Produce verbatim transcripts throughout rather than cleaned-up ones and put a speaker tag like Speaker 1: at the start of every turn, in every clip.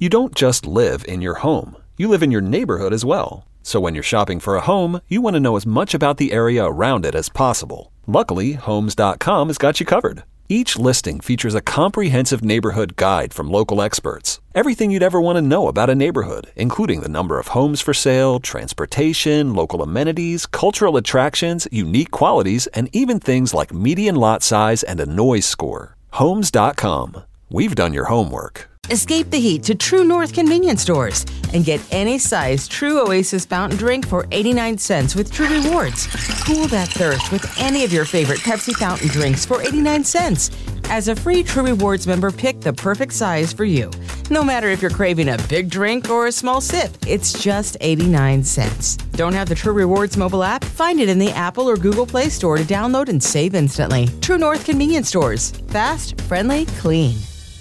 Speaker 1: You don't just live in your home. You live in your neighborhood as well. So when you're shopping for a home, you want to know as much about the area around it as possible. Luckily, Homes dot com has got you covered. Each listing features a comprehensive neighborhood guide from local experts. Everything you'd ever want to know about a neighborhood, including the number of homes for sale, transportation, local amenities, cultural attractions, unique qualities, and even things like median lot size and a noise score. Homes dot com. We've done your homework.
Speaker 2: Escape the heat to True North convenience stores and get any size True Oasis fountain drink for eighty-nine cents with True Rewards. Cool that thirst with any of your favorite Pepsi fountain drinks for eighty-nine cents. As a free True Rewards member, pick the perfect size for you. No matter if you're craving a big drink or a small sip, it's just eighty-nine cents. Don't have the True Rewards mobile app? Find it in the Apple or Google Play Store to download and save instantly. True North convenience stores. Fast, friendly, clean.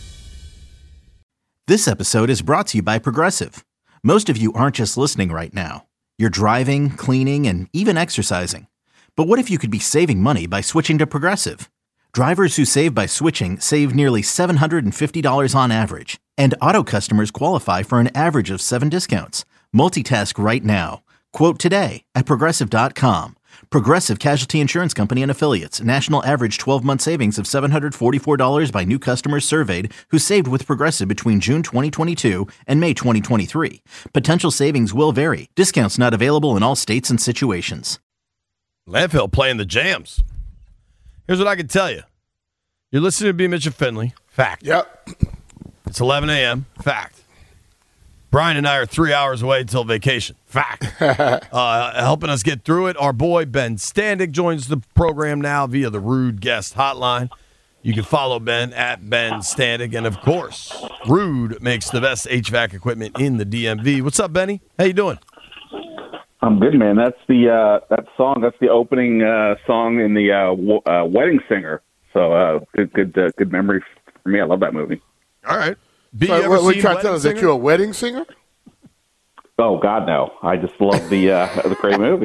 Speaker 3: This episode is brought to you by Progressive. Most of you aren't just listening right now. You're driving, cleaning, and even exercising. But what if you could be saving money by switching to Progressive? Drivers who save by switching save nearly seven hundred fifty dollars on average. And auto customers qualify for an average of seven discounts. Multitask right now. Quote today at Progressive dot com. Progressive Casualty Insurance Company and Affiliates. National average twelve-month savings of seven hundred forty-four dollars by new customers surveyed who saved with Progressive between June twenty twenty-two and May twenty twenty-three. Potential savings will vary. Discounts not available in all states and situations.
Speaker 4: Landfill playing the jams. Here's what I can tell you. You're listening to B. Mitch and Finley. Fact.
Speaker 5: Yep.
Speaker 4: It's eleven a.m. Fact. Brian and I are three hours away until vacation. Fact. uh, helping us get through it, our boy Ben Standig joins the program now via the Rude Guest Hotline. You can follow Ben at Ben Standig. And, of course, Rude makes the best H V A C equipment in the D M V. What's up, Benny? How you doing?
Speaker 6: I'm good, man. That's the uh, that song. That's the opening uh, song in the uh, w- uh, Wedding Singer. So uh, good, good, uh, good memory for me. I love that movie.
Speaker 4: All right. Be
Speaker 5: so,
Speaker 4: you ever
Speaker 5: what what
Speaker 4: seen
Speaker 5: you trying to tell us
Speaker 4: Singer?
Speaker 5: that you're a wedding singer?
Speaker 6: Oh God, no! I just love the uh, the great movie.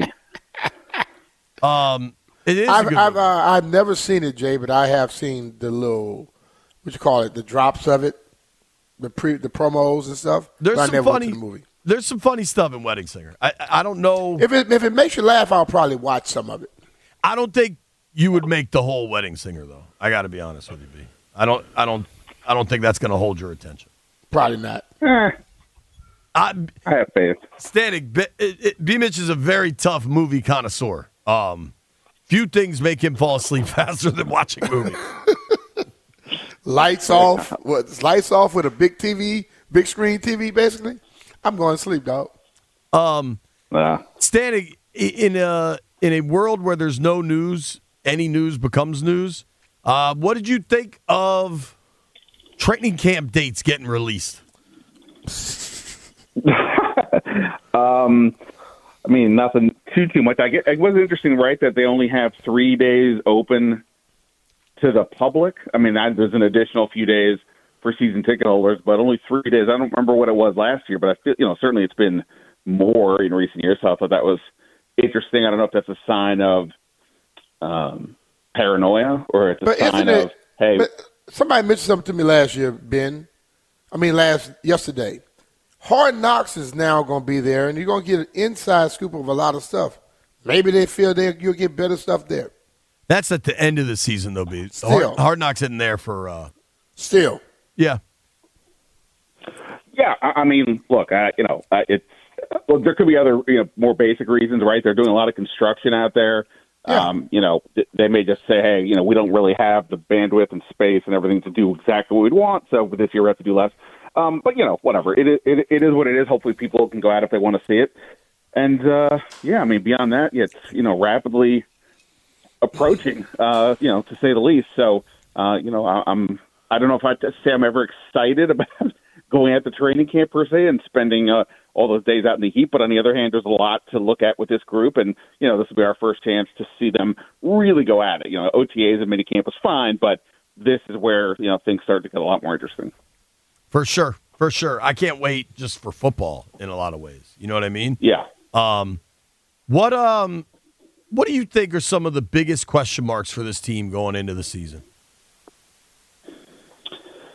Speaker 4: Um, it is.
Speaker 5: I've
Speaker 4: a good
Speaker 5: I've,
Speaker 4: movie.
Speaker 5: uh, I've never seen it, Jay, but I have seen the little what you call it, the drops of it, the pre the promos and stuff.
Speaker 4: There's
Speaker 5: but I
Speaker 4: some
Speaker 5: never
Speaker 4: funny.
Speaker 5: went to the movie.
Speaker 4: There's some funny stuff in Wedding Singer. I I don't know.
Speaker 5: If it if it makes you laugh, I'll probably watch some of it.
Speaker 4: I don't think you would make the whole Wedding Singer though. I got to be honest with you, B. I don't. I don't. I don't think that's going to hold your attention.
Speaker 5: Probably not.
Speaker 6: Eh,
Speaker 4: I,
Speaker 6: I have faith.
Speaker 4: Static, B, it, it, B. Mitch is a very tough movie connoisseur. Um, few things make him fall asleep faster than watching movies.
Speaker 5: Lights off. What? Lights off with a big T V, big screen T V, basically. I'm going to sleep, dog.
Speaker 4: Um,
Speaker 6: Uh,
Speaker 4: Static, in a in a world where there's no news, any news becomes news. Uh, what did you think of training camp dates getting released?
Speaker 6: um, I mean, nothing too too much. I get. It was interesting, right? That they only have three days open to the public. I mean, that, there's an additional few days for season ticket holders, but only three days. I don't remember what it was last year, but I feel, you know, certainly it's been more in recent years. So I thought that was interesting. I don't know if that's a sign of um, paranoia or it's a
Speaker 5: But
Speaker 6: sign
Speaker 5: isn't
Speaker 6: of
Speaker 5: it?
Speaker 6: hey.
Speaker 5: But somebody mentioned something to me last year, Ben. I mean, last yesterday. Hard Knocks is now going to be there, and you're going to get an inside scoop of a lot of stuff. Maybe they feel they you'll get better stuff there.
Speaker 4: That's at the end of the season, though, B.
Speaker 5: Still.
Speaker 4: Hard, Hard Knocks isn't there for. Uh,
Speaker 5: Still.
Speaker 4: yeah.
Speaker 6: Yeah, I I mean, look, I, you know, uh, it's well, there could be other, you know, more basic reasons, right? They're doing a lot of construction out there.
Speaker 5: Yeah.
Speaker 6: Um, you know, th- they may just say, hey, you know, we don't really have the bandwidth and space and everything to do exactly what we'd want, so this year we have to do less. Um, but you know, whatever. It, is- it it is what it is. Hopefully, people can go out if they want to see it. And uh, yeah, I mean, beyond that, it's you know rapidly approaching, uh, you know, to say the least. So uh, you know, I, I'm I don't know if I say I'm ever excited about going at the training camp per se and spending uh, all those days out in the heat. But on the other hand, there's a lot to look at with this group, and you know, this will be our first chance to see them really go at it. You know, O T As and minicamp was fine, but this is where you know things start to get a lot more interesting.
Speaker 4: For sure. For sure. I can't wait just for football in a lot of ways. You know what I mean?
Speaker 6: Yeah.
Speaker 4: Um, what um, what do you think are some of the biggest question marks for this team going into the season?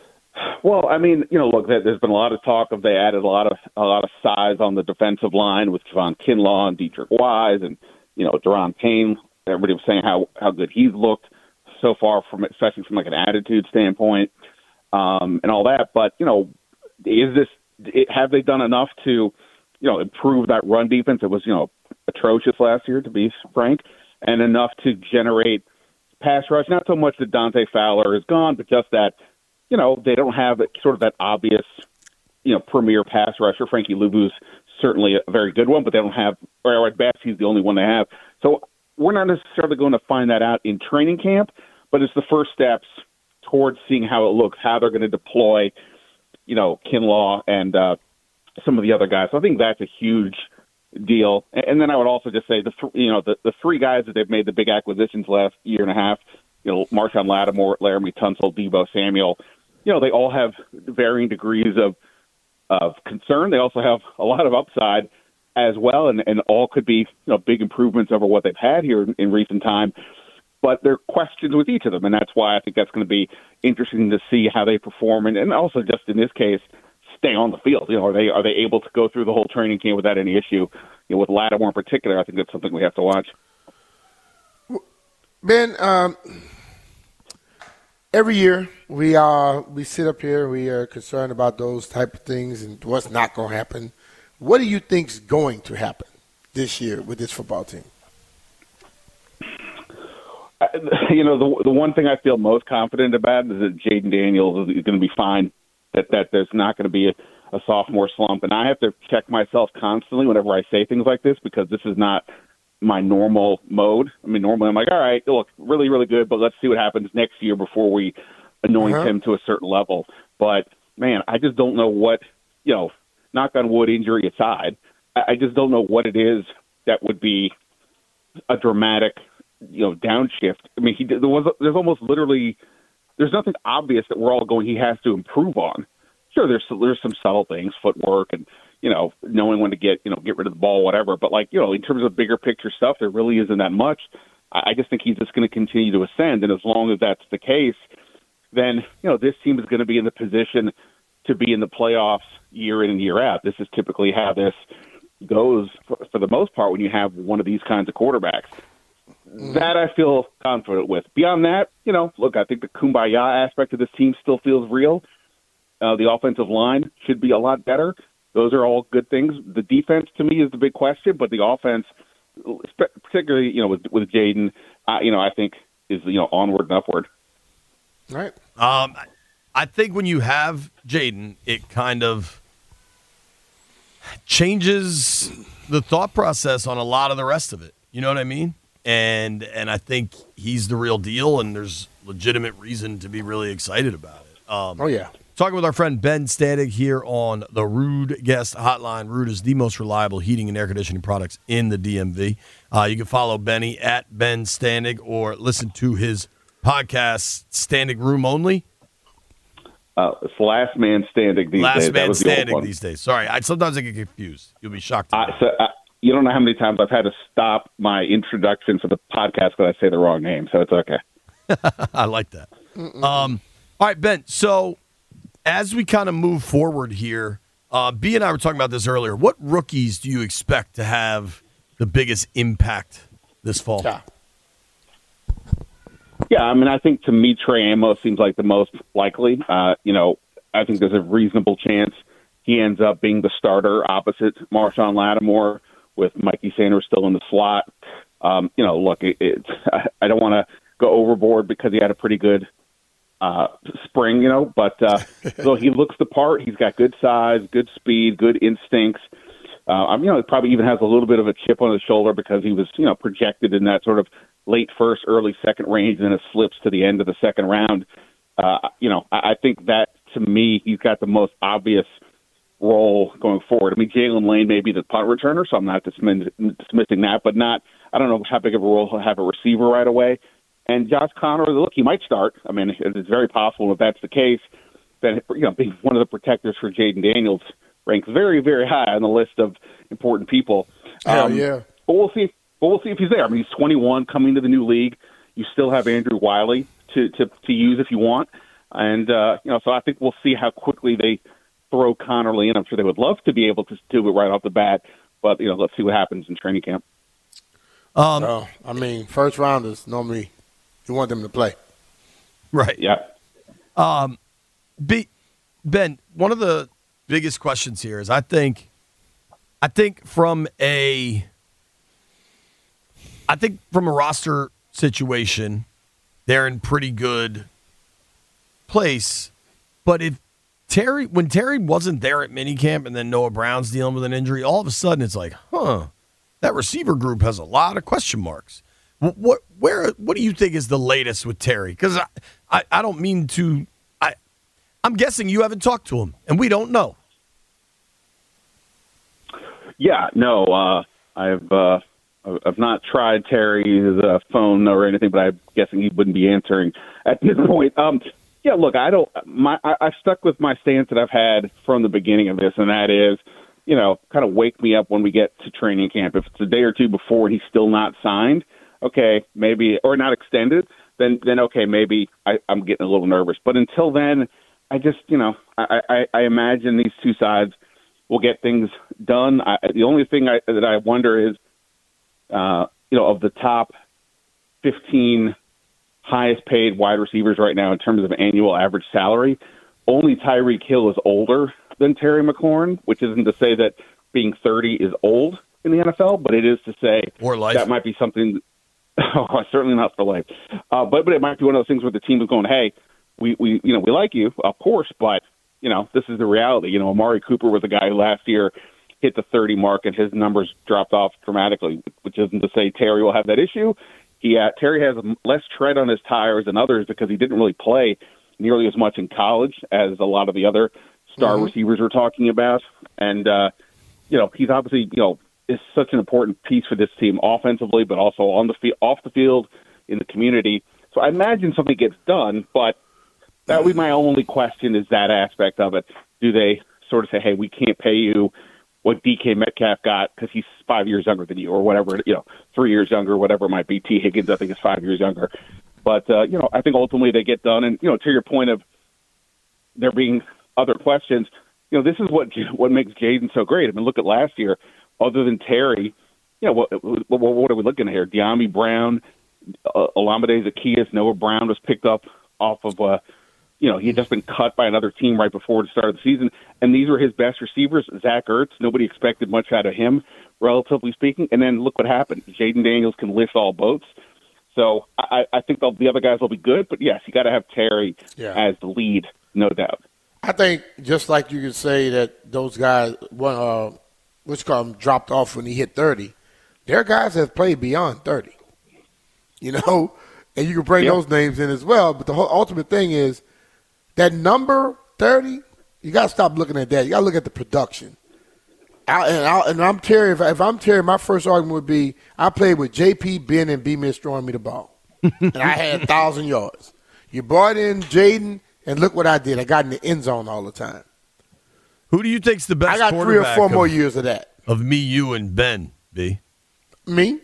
Speaker 6: Well, I mean, you know, look, there- there's been a lot of talk of they added a lot of a lot of size on the defensive line with Javon Kinlaw and Dietrich Wise and, you know, Deron Payne. Everybody was saying how, how good he's looked so far, from especially from like an attitude standpoint, um, and all that. But, you know, is this it, have they done enough to, you know, improve that run defense? It was, you know, atrocious last year, to be frank, and enough to generate pass rush. Not so much that Dante Fowler is gone, but just that, you know, they don't have sort of that obvious, you know, premier pass rusher. Frankie Luvu's certainly a very good one, but they don't have, or at best, he's the only one they have. So we're not necessarily going to find that out in training camp, but it's the first steps towards seeing how it looks, how they're going to deploy, you know, Kinlaw and uh, some of the other guys. So I think that's a huge deal. And then I would also just say, the th- you know, the, the three guys that they've made the big acquisitions last year and a half, you know, Marshawn Lattimore, Laramie Tunsil, Deebo Samuel, you know, they all have varying degrees of of concern. They also have a lot of upside as well, and, and all could be, you know, big improvements over what they've had here in, in recent time. But there are questions with each of them, and that's why I think that's going to be interesting to see how they perform, and, and also just in this case, stay on the field. You know, are they are they able to go through the whole training camp without any issue? You know, with Lattimore in particular, I think that's something we have to watch.
Speaker 5: Ben, um, every year we uh, we sit up here, we are concerned about those type of things and what's not going to happen. What do you think's going to happen this year with this football team?
Speaker 6: You know, the the one thing I feel most confident about is that Jaden Daniels is going to be fine. That that there's not going to be a, a sophomore slump, and I have to check myself constantly whenever I say things like this because this is not my normal mode. I mean, normally I'm like, all right, look, really, really good, but let's see what happens next year before we anoint uh-huh. him to a certain level. But man, I just don't know what, you know, knock on wood, injury aside, I just don't know what it is that would be a dramatic, you know, downshift. I mean, he there was there's almost literally there's nothing obvious that we're all going he has to improve on. Sure, there's there's some subtle things, footwork and, you know, knowing when to get, you know, get rid of the ball, whatever. But like, you know, in terms of bigger picture stuff, there really isn't that much. I just think he's just going to continue to ascend, and as long as that's the case, then, you know, this team is going to be in the position to be in the playoffs year in and year out. This is typically how this goes for, for the most part when you have one of these kinds of quarterbacks. That I feel confident with. Beyond that, you know, look, I think the kumbaya aspect of this team still feels real. Uh, the offensive line should be a lot better. Those are all good things. The defense, to me, is the big question, but the offense, particularly, you know, with, with Jaden, uh, you know, I think is, you know, onward and upward.
Speaker 5: All right.
Speaker 4: Um, I think when you have Jaden, it kind of changes the thought process on a lot of the rest of it. You know what I mean? And and I think he's the real deal, and there's legitimate reason to be really excited about it. Um,
Speaker 5: oh, yeah.
Speaker 4: Talking with our friend Ben Standig here on the Ruud Guest Hotline. Ruud is the most reliable heating and air conditioning products in the D M V. Uh, you can follow Benny at Ben Standig or listen to his podcast, Standig Room Only.
Speaker 6: Uh, it's Last Man Standing these
Speaker 4: Last
Speaker 6: days.
Speaker 4: Man
Speaker 6: the
Speaker 4: Standing these days. Sorry, I, sometimes I get confused. You'll be shocked.
Speaker 6: Uh, so, uh, you don't know how many times I've had to stop my introduction for the podcast because I say the wrong name, so it's okay.
Speaker 4: I like that. Um, all right, Ben, so as we kind of move forward here, uh, B and I were talking about this earlier. What rookies do you expect to have the biggest impact this fall?
Speaker 5: Yeah.
Speaker 6: Yeah, I mean, I think to me, Trey Amos seems like the most likely. Uh, you know, I think there's a reasonable chance he ends up being the starter opposite Marshawn Lattimore with Mikey Sanders still in the slot. Um, you know, look, it, it, I don't want to go overboard because he had a pretty good uh, spring, you know, but uh, so he looks the part. He's got good size, good speed, good instincts. Uh, I mean, you know, he probably even has a little bit of a chip on his shoulder because he was, you know, projected in that sort of late first, early second range, and then it slips to the end of the second round. Uh, you know, I, I think that, to me, he's got the most obvious role going forward. I mean, Jalen Lane may be the punt returner, so I'm not dismiss- dismissing that, but not, I don't know how big of a role he'll have a receiver right away. And Josh Connor, look, he might start. I mean, it's very possible if that's the case, then, you know, being one of the protectors for Jaden Daniels ranks very, very high on the list of important people.
Speaker 5: Hell
Speaker 6: um,
Speaker 5: yeah.
Speaker 6: But we'll see. But we'll see if he's there. I mean, he's twenty-one, coming to the new league. You still have Andrew Wiley to, to, to use if you want. And, uh, you know, so I think we'll see how quickly they throw Connerly in. I'm sure they would love to be able to do it right off the bat, but, you know, let's see what happens in training camp.
Speaker 4: Um,
Speaker 5: oh, I mean, first rounders, normally you want them to play.
Speaker 4: Right.
Speaker 6: Yeah.
Speaker 4: Um, B, Ben, one of the biggest questions here is I think, I think from a, I think from a roster situation, they're in pretty good place. But if Terry, when Terry wasn't there at minicamp and then Noah Brown's dealing with an injury, all of a sudden it's like, huh, that receiver group has a lot of question marks. What, what where, what do you think is the latest with Terry? Because I, I, I don't mean to, I, I'm guessing you haven't talked to him, and we don't know.
Speaker 6: Yeah, no, uh, I've uh, I've not tried Terry's uh, phone or anything, but I'm guessing he wouldn't be answering at this point. Um, yeah, look, I don't. My I, I've stuck with my stance that I've had from the beginning of this, and that is, you know, kind of wake me up when we get to training camp. If it's a day or two before and he's still not signed, okay, maybe, or not extended, then then okay, maybe I, I'm getting a little nervous. But until then, I just, you know, I, I, I imagine these two sides will get things done. I, the only thing I, that I wonder is, uh, you know, of the top fifteen highest paid wide receivers right now in terms of annual average salary, only Tyreek Hill is older than Terry McLaurin, which isn't to say that being thirty is old in the N F L, but it is to say
Speaker 4: Or life.
Speaker 6: that might be something. Oh, certainly not for life. Uh, but but it might be one of those things where the team is going, hey, we, we you know we like you, of course, but you know this is the reality. You know, Amari Cooper was a guy who last year hit the thirty mark and his numbers dropped off dramatically, which isn't to say Terry will have that issue. He uh, Terry has less tread on his tires than others because he didn't really play nearly as much in college as a lot of the other star mm-hmm. receivers we're talking about, and uh, you know he's obviously you know. is such an important piece for this team offensively, but also on the field, off the field, in the community. So I imagine something gets done, but that would be my only question is that aspect of it. Do they sort of say, hey, we can't pay you what D K Metcalf got because he's five years younger than you or whatever, you know, three years younger, whatever it might be. T. Higgins, I think, is five years younger. But, uh, you know, I think ultimately they get done. And, you know, to your point of there being other questions, you know, this is what what makes Jaden so great. I mean, look at last year. Other than Terry, you know, what, what, what are we looking at here? De'Ami Brown, uh, Olamide Zaccheaus, Noah Brown was picked up off of, uh, you know, he had just been cut by another team right before the start of the season. And these were his best receivers. Zach Ertz, nobody expected much out of him, relatively speaking. And then look what happened. Jaden Daniels can lift all boats. So I, I think the other guys will be good. But, yes, you got to have Terry yeah. as the lead, no doubt.
Speaker 5: I think just like you could say that those guys, uh, which call him dropped off when he hit thirty, there are guys that have played beyond thirty, you know, and you can bring yep. those names in as well. But the whole ultimate thing is that number thirty, you got to stop looking at that. You got to look at the production. I, and, I, and I'm Terry. If, if I'm Terry, my first argument would be I played with J P, Ben, and B-Mitch throwing me the ball. And I had one thousand yards. You brought in Jaden, and look what I did. I got in the end zone all the time.
Speaker 4: Who do you think's the best
Speaker 5: I got three or four
Speaker 4: of,
Speaker 5: more years of that.
Speaker 4: Of me, you, and Ben, B?
Speaker 5: Me?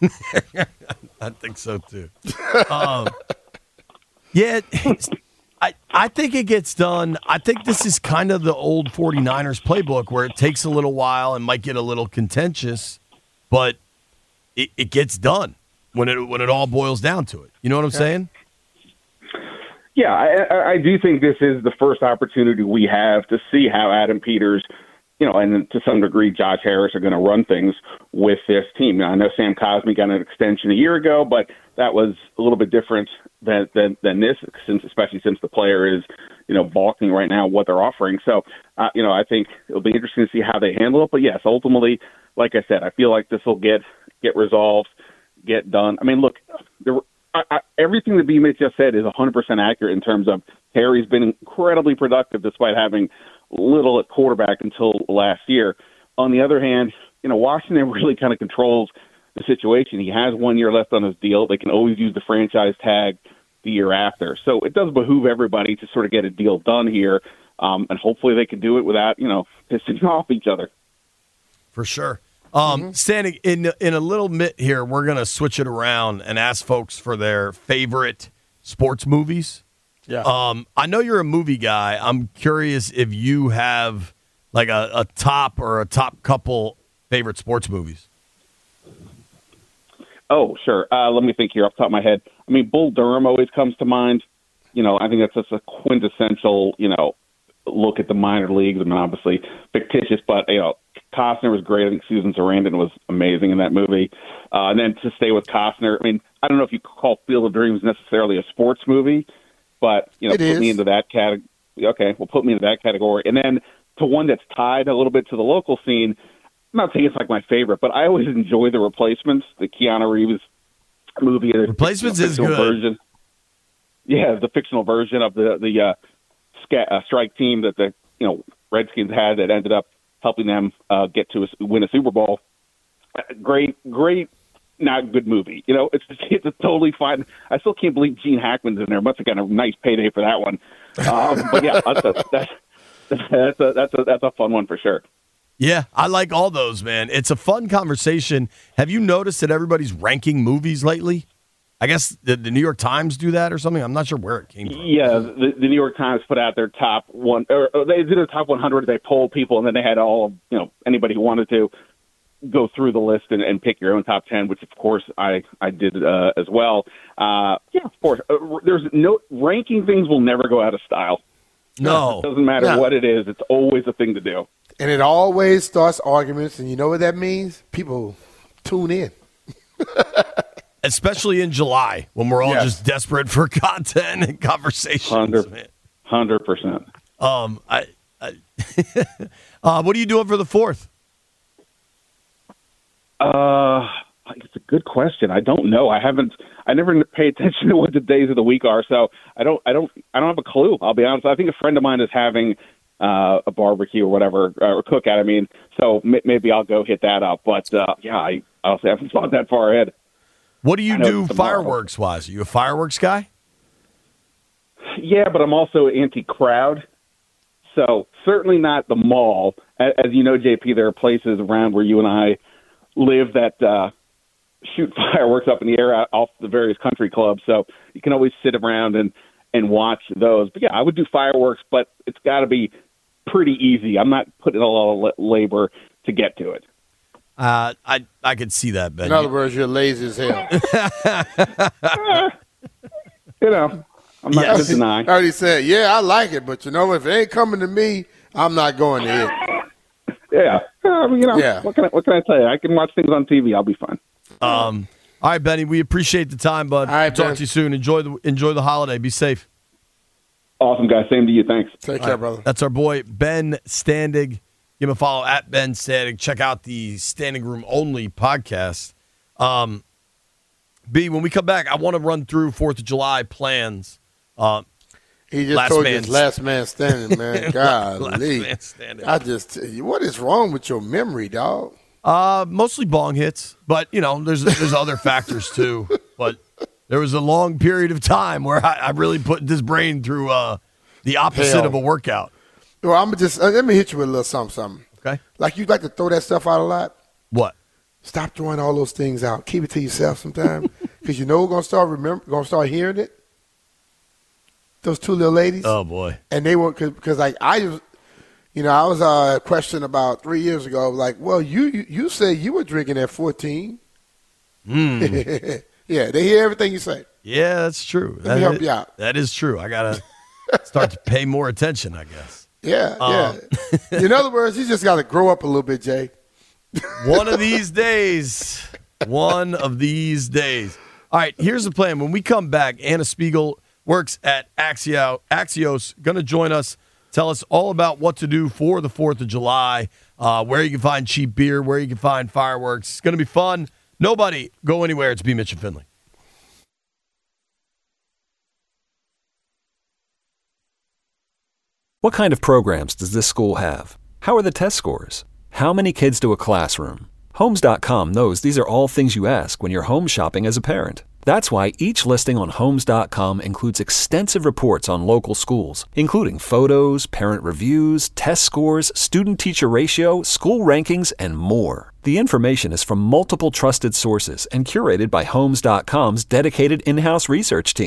Speaker 4: I think so, too. um, yeah, I, I think it gets done. I think this is kind of the old 49ers playbook where it takes a little while and might get a little contentious, but it, it gets done when it when it all boils down to it. You know what I'm yeah. saying?
Speaker 6: Yeah, I, I do think this is the first opportunity we have to see how Adam Peters, you know, and to some degree Josh Harris are going to run things with this team. Now, I know Sam Cosmi got an extension a year ago, but that was a little bit different than than, than this, since especially since the player is, you know, balking right now what they're offering. So, uh, you know, I think it'll be interesting to see how they handle it. But yes, ultimately, like I said, I feel like this will get get resolved, get done. I mean, look, there were. I, I, everything that B-Mitch just said is one hundred percent accurate in terms of Terry's been incredibly productive despite having little at quarterback until last year. On the other hand, you know, Washington really kind of controls the situation. He has one year left on his deal. They can always use the franchise tag the year after. So it does behoove everybody to sort of get a deal done here, um, and hopefully they can do it without, you know, pissing off each other.
Speaker 4: For sure. Um, mm-hmm. Standing in in a little bit here, we're going to switch it around and ask folks for their favorite sports movies
Speaker 5: Yeah.
Speaker 4: Um, I know you're a movie guy. I'm curious if you have like a, a top or a top couple favorite sports movies.
Speaker 6: Oh, sure. Uh, let me think here off the top of my head. I mean, Bull Durham always comes to mind. You know, I think that's just a quintessential, you know, look at the minor leagues. I mean, obviously fictitious, but, you know, Costner was great. I think Susan Sarandon was amazing in that movie. Uh, and then to stay with Costner, I mean, I don't know if you call Field of Dreams necessarily a sports movie, but, you know,
Speaker 5: It
Speaker 6: put
Speaker 5: is.
Speaker 6: me into that category. Okay, well, put me into that category. And then to one that's tied a little bit to the local scene, I'm not saying it's like my favorite, but I always enjoy The Replacements, the Keanu Reeves movie.
Speaker 4: Replacements is
Speaker 6: fictional
Speaker 4: good.
Speaker 6: Version. Yeah, the fictional version of the the uh, sca- uh, strike team that the you know Redskins had that ended up helping them uh, get to a, win a Super Bowl. Uh, great, great, not good movie. You know, it's it's a totally fine. I still can't believe Gene Hackman's in there. Must have got a nice payday for that one. Um, but yeah, that's a, that's that's a that's a that's a fun one for sure.
Speaker 4: Yeah, I like all those, man. It's a fun conversation. Have you noticed that everybody's ranking movies lately? I guess the, the New York Times do that or something. I'm not sure where it came from.
Speaker 6: Yeah, the, the New York Times put out their top one, or, or they did their top one hundred. They polled people, and then they had all of, you know, anybody who wanted to go through the list and, and pick your own top ten, which of course I I did uh, as well. Uh, yeah, of course. Uh, there's no ranking things will never go out of style.
Speaker 4: No.
Speaker 6: It doesn't matter
Speaker 5: No.
Speaker 6: what it is. It's always a thing to do.
Speaker 5: And it always starts arguments, and you know what that means? People tune in.
Speaker 4: Especially in July when we're all
Speaker 5: Yes.
Speaker 4: just desperate for content and conversations.
Speaker 6: Hundred,
Speaker 4: man.
Speaker 6: hundred percent.
Speaker 4: Um, I, I uh, what are you doing for the fourth?
Speaker 6: Uh, it's a good question. I don't know. I haven't. I never pay attention to what the days of the week are, so I don't. I don't. I don't have a clue. I'll be honest. I think a friend of mine is having uh, a barbecue or whatever, uh, or cookout. I mean, so m- maybe I'll go hit that up. But uh, yeah, I honestly haven't thought that far ahead.
Speaker 4: What do you
Speaker 6: I know
Speaker 4: do
Speaker 6: it's tomorrow.
Speaker 4: fireworks wise? Are you a fireworks guy?
Speaker 6: Yeah, but I'm also anti-crowd, so certainly not the mall. As, as you know, J P, there are places around where you and I live that uh, shoot fireworks up in the air out, off the various country clubs. So you can always sit around and, and watch those. But yeah, I would do fireworks, but it's got to be pretty easy. I'm not putting a lot of la- labor to get to it.
Speaker 4: Uh, I I could see that, Ben.
Speaker 5: In other words, you're lazy as hell.
Speaker 6: You know, I'm not
Speaker 4: Yes.
Speaker 6: going to deny.
Speaker 5: I already said, yeah, I like it, but you know, if it ain't coming to me, I'm not going to it.
Speaker 6: Yeah. Uh, you know,
Speaker 5: Yeah.
Speaker 6: what can I, what can I tell you? I can watch things on T V. I'll be fine.
Speaker 4: Um, all right, Benny, we appreciate the time, bud.
Speaker 5: All right,
Speaker 4: Talk
Speaker 5: Ben.
Speaker 4: to you soon. Enjoy the enjoy the holiday. Be safe.
Speaker 6: Awesome, guys. Same to you. Thanks.
Speaker 5: Take
Speaker 4: All
Speaker 5: care,
Speaker 4: right.
Speaker 5: brother.
Speaker 4: That's our boy, Ben Standig. Give him a follow at Ben Standig. Check out the Standing Room Only podcast. Um, B, when we come back, I want to run through fourth of July plans. Uh,
Speaker 5: He just
Speaker 4: Last
Speaker 5: told
Speaker 4: man-
Speaker 5: you it's last man standing, man.
Speaker 4: Last
Speaker 5: Golly.
Speaker 4: man standing.
Speaker 5: I just tell you, what is wrong with your memory, dog?
Speaker 4: Uh, mostly bong hits, but you know, there's there's other factors too. But there was a long period of time where I, I really put this brain through uh, the opposite
Speaker 5: Hell.
Speaker 4: of a workout.
Speaker 5: Well, I'm just uh, let me hit you with a little something, something.
Speaker 4: Okay,
Speaker 5: Like you like to throw that stuff out a lot.
Speaker 4: what?
Speaker 5: Stop throwing all those things out. Keep it to yourself sometime, because you know we're gonna start remember, gonna start hearing it. Those two little ladies,
Speaker 4: Oh boy,
Speaker 5: and they were because like I, was- you know, I was uh, questioned about three years ago. Like, well, you you, you say you were drinking at fourteen.
Speaker 4: mm.
Speaker 5: Yeah, they hear everything you say.
Speaker 4: Yeah, that's true.
Speaker 5: Let me
Speaker 4: That
Speaker 5: help
Speaker 4: is-
Speaker 5: you out.
Speaker 4: That is true. I gotta start to pay more attention, I guess.
Speaker 5: Yeah,
Speaker 4: Um.
Speaker 5: yeah. In other words, you just got to grow up a little bit, Jay.
Speaker 4: One of these days. One of these days. All right, here's the plan. When we come back, Anna Spiegel works at Axio, Axios, going to join us, tell us all about what to do for the fourth of July, uh, where you can find cheap beer, where you can find fireworks. It's going to be fun. Nobody go anywhere. It's B. Mitch and Finley.
Speaker 1: What kind of programs does this school have? How are the test scores? How many kids do a classroom? Homes dot com knows these are all things you ask when you're home shopping as a parent. That's why each listing on Homes dot com includes extensive reports on local schools, including photos, parent reviews, test scores, student-teacher ratio, school rankings, and more. The information is from multiple trusted sources and curated by Homes dot com's dedicated in-house research team.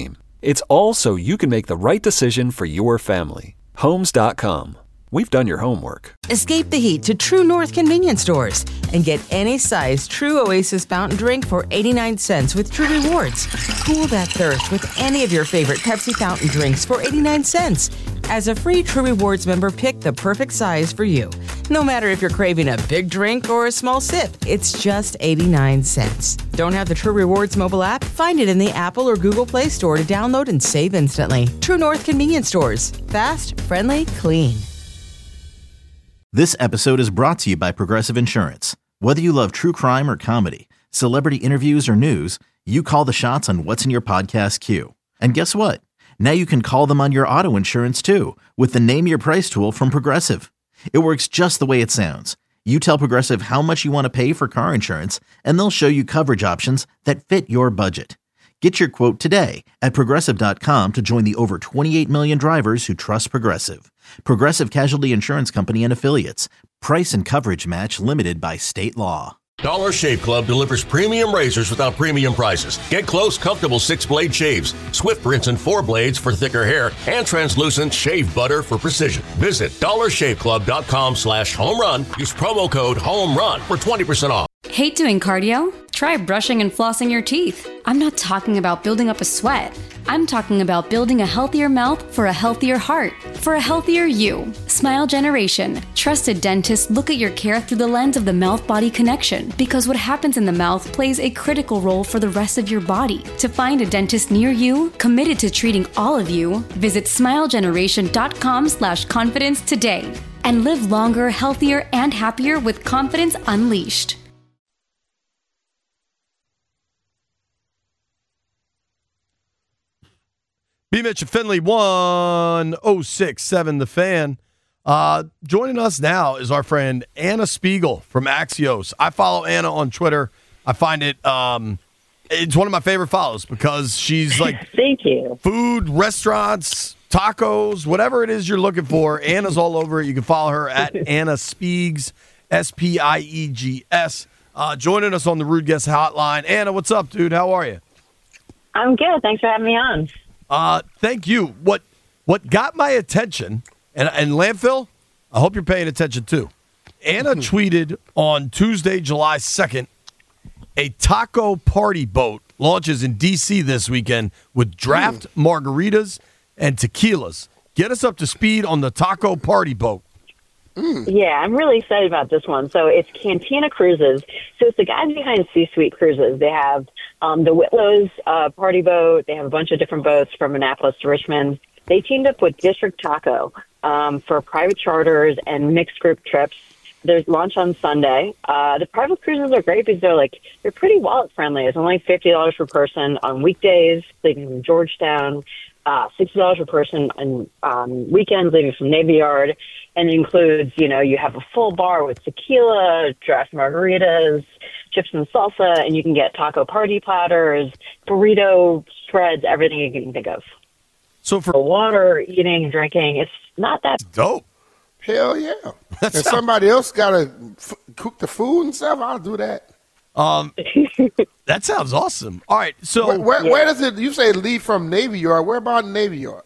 Speaker 1: It's all so you can make the right decision for your family. Homes dot com. We've done your homework.
Speaker 2: Escape the heat to True North convenience stores and get any size True Oasis fountain drink for eighty-nine cents with True Rewards. Cool that thirst with any of your favorite Pepsi fountain drinks for eighty-nine cents. As a free True Rewards member, pick the perfect size for you. No matter if you're craving a big drink or a small sip, it's just eighty-nine cents. Don't have the True Rewards mobile app? Find it in the Apple or Google Play Store to download and save instantly. True North convenience stores. Fast, friendly, clean.
Speaker 3: This episode is brought to you by Progressive Insurance. Whether you love true crime or comedy, celebrity interviews or news, you call the shots on what's in your podcast queue. And guess what? Now you can call them on your auto insurance too with the Name Your Price tool from Progressive. It works just the way it sounds. You tell Progressive how much you want to pay for car insurance, and they'll show you coverage options that fit your budget. Get your quote today at Progressive dot com to join the over twenty-eight million drivers who trust Progressive. Progressive Casualty Insurance Company and Affiliates. Price and coverage match limited by state law.
Speaker 7: Dollar Shave Club delivers premium razors without premium prices. Get close, comfortable six-blade shaves, Swift rinse and four blades for thicker hair, and translucent shave butter for precision. Visit dollar shave club dot com slash home run. Use promo code HOMERUN for twenty percent off.
Speaker 8: Hate doing cardio? Try brushing and flossing your teeth. I'm not talking about building up a sweat. I'm talking about building a healthier mouth for a healthier heart, for a healthier you. Smile Generation. Trusted dentists look at your care through the lens of the mouth-body connection, because what happens in the mouth plays a critical role for the rest of your body. To find a dentist near you, committed to treating all of you, visit smile generation dot com slash confidence today and live longer, healthier, and happier with confidence unleashed.
Speaker 4: B. Mitch and Finley, one oh six point seven The Fan. Uh, joining us now is our friend Anna Spiegel from Axios. I follow Anna on Twitter. I find it, um, it's one of my favorite follows because she's like,
Speaker 9: thank you.
Speaker 4: Food, restaurants, tacos, whatever it is you're looking for. Anna's all over it. You can follow her at Anna Spiegs, S P I E G S. Uh, joining us on the Rude Guest Hotline. Anna, what's up, dude? How are you?
Speaker 9: I'm good. Thanks for having me on.
Speaker 4: Uh, thank you. What what got my attention, and, and Landfill, I hope you're paying attention too. Anna tweeted on Tuesday, July second, a taco party boat launches in D C this weekend with draft mm. margaritas and tequilas. Get us up to speed on the taco party boat.
Speaker 9: Mm. Yeah, I'm really excited about this one. So it's Cantina Cruises. So it's the guys behind C-Suite Cruises. They have um, the Whitlow's uh, party boat. They have a bunch of different boats from Annapolis to Richmond. They teamed up with District Taco um, for private charters and mixed group trips. There's launch on Sunday. Uh, the private cruises are great because they're like they're pretty wallet friendly. It's only fifty dollars per person on weekdays, leaving from Georgetown. Uh, sixty dollars per person on um, weekends, leaving from Navy Yard. And it includes, you know, you have a full bar with tequila, draft margaritas, chips and salsa, and you can get taco party platters, burrito spreads, everything you can think of.
Speaker 4: So for
Speaker 9: water, eating, drinking, it's not that
Speaker 4: dope.
Speaker 5: Hell yeah! And somebody else got to f- cook the food and stuff. I'll do that.
Speaker 4: Um, that sounds awesome. All right, so
Speaker 5: where, where,
Speaker 9: yeah.
Speaker 5: where does it? You say leave from Navy Yard. Where about Navy Yard?